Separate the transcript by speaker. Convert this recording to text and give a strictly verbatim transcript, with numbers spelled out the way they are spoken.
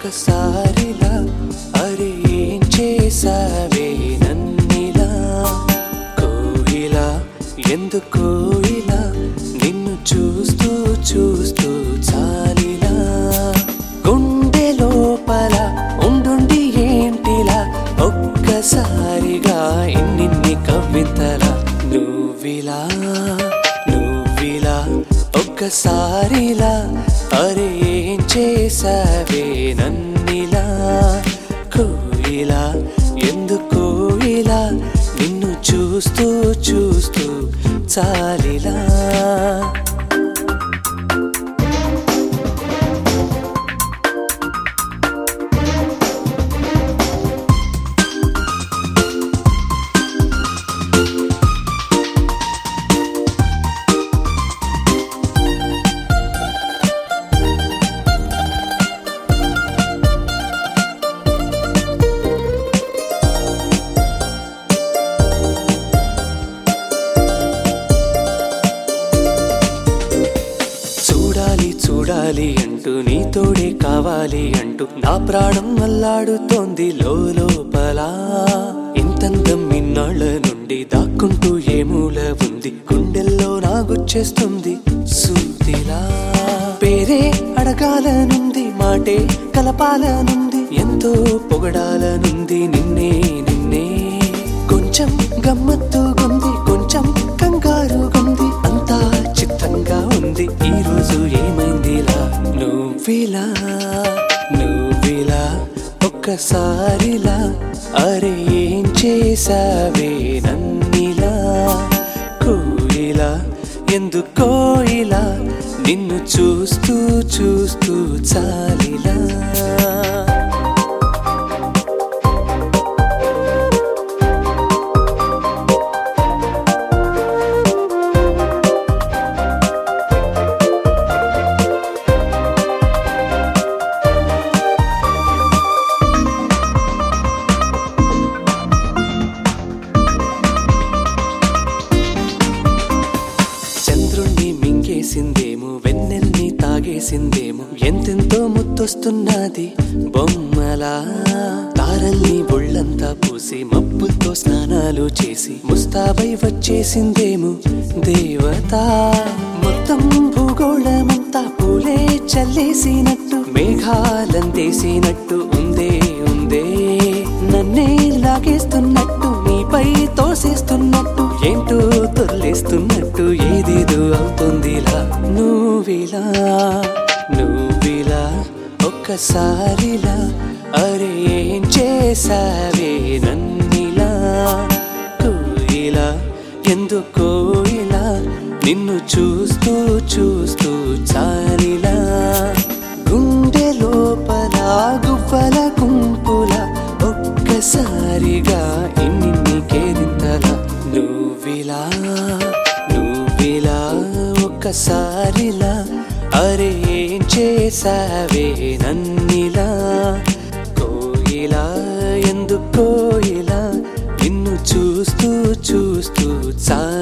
Speaker 1: ఒక్కసారిలా అరే ఏం చేసావే నన్నిలా కోయిలా ఎందుకో ఇలా నిన్ను చూస్తూ చూస్తూ చాలిలా గుండె లోపల ఉండుండి ఏంటిలా ఒక్కసారిగా ఇన్నిన్ని కవితల నువ్విలా నువ్విలా ఒక్కసారిలా అరే ఏం చేసావే నన్నిలా కోయిలా ఎందుకో ఇలా నిన్ను చూస్తూ చూస్తూ చాలిలా చూడాలి అంటూ నీతోడే కావాలి అంటూ నా ప్రాణం అల్లాడుతోంది లోపల ఇంతందం ఇన్నాళ్ళ నుండి దాక్కుంటూ ఏ మూల ఉంది గుండెల్లో నాగుచ్చేస్తుంది సూదిలా పేరే అడగాలనుంది మాటే కలపాలనుంది ఎంతో పొగడాలనుంది నిన్నే నిన్నే కొంచెం గమ్మత్తుగుంది కొంచెం కంగారుగుంది అంతా చిత్తంగా ఉంది ఈ రోజు ఏమైందిలా నువ్విలా నువ్విలా ఒక్కసారిలా అరే ఏం చేసావే నన్నిలా కోయిలా ఎందుకో ఇలా నిన్ను చూస్తూ చూస్తూ చాలిలా మింగేసిందేమో వెన్నెల్ని తాగేసిందేమో ఎంతెంతో ముత్తొస్తున్నది బొమ్మలా తారల్ని ఒళ్ళంతా పూసి మబ్బులతో స్నానాలు చేసి ముస్తాబై వచ్చేసిందేమో దేవత మొత్తం భూగోళమంతా పూలే చల్లేసినట్టు మేఘాలందేసినట్టు ఉందే ఉందే నన్నే లాగేస్తున్నట్టు నీపై తోసేస్తున్నట్టు ఏంటో తొల్లేస్తున్నట్టు ఏదేదో అవుతుందిలా నువ్విలా నువ్విలా ఒక్కసారిలా అరే ఏం చేసావే నన్నిలా కోయిలా ఎందుకో ఇలా నిన్ను చూస్తూ చూస్తూ చాలిలా గుండె లోపల గువ్వల గుంపుల ఒక్కసారిగా ఇన్ని కేరింతల నువ్విలా నువ్విలా ఒక్కసారిలా అరే ఏం చేసావే నన్నిలా కోయిలా ఎందుకో ఇలా నిన్ను చూస్తూ చూస్తూ చా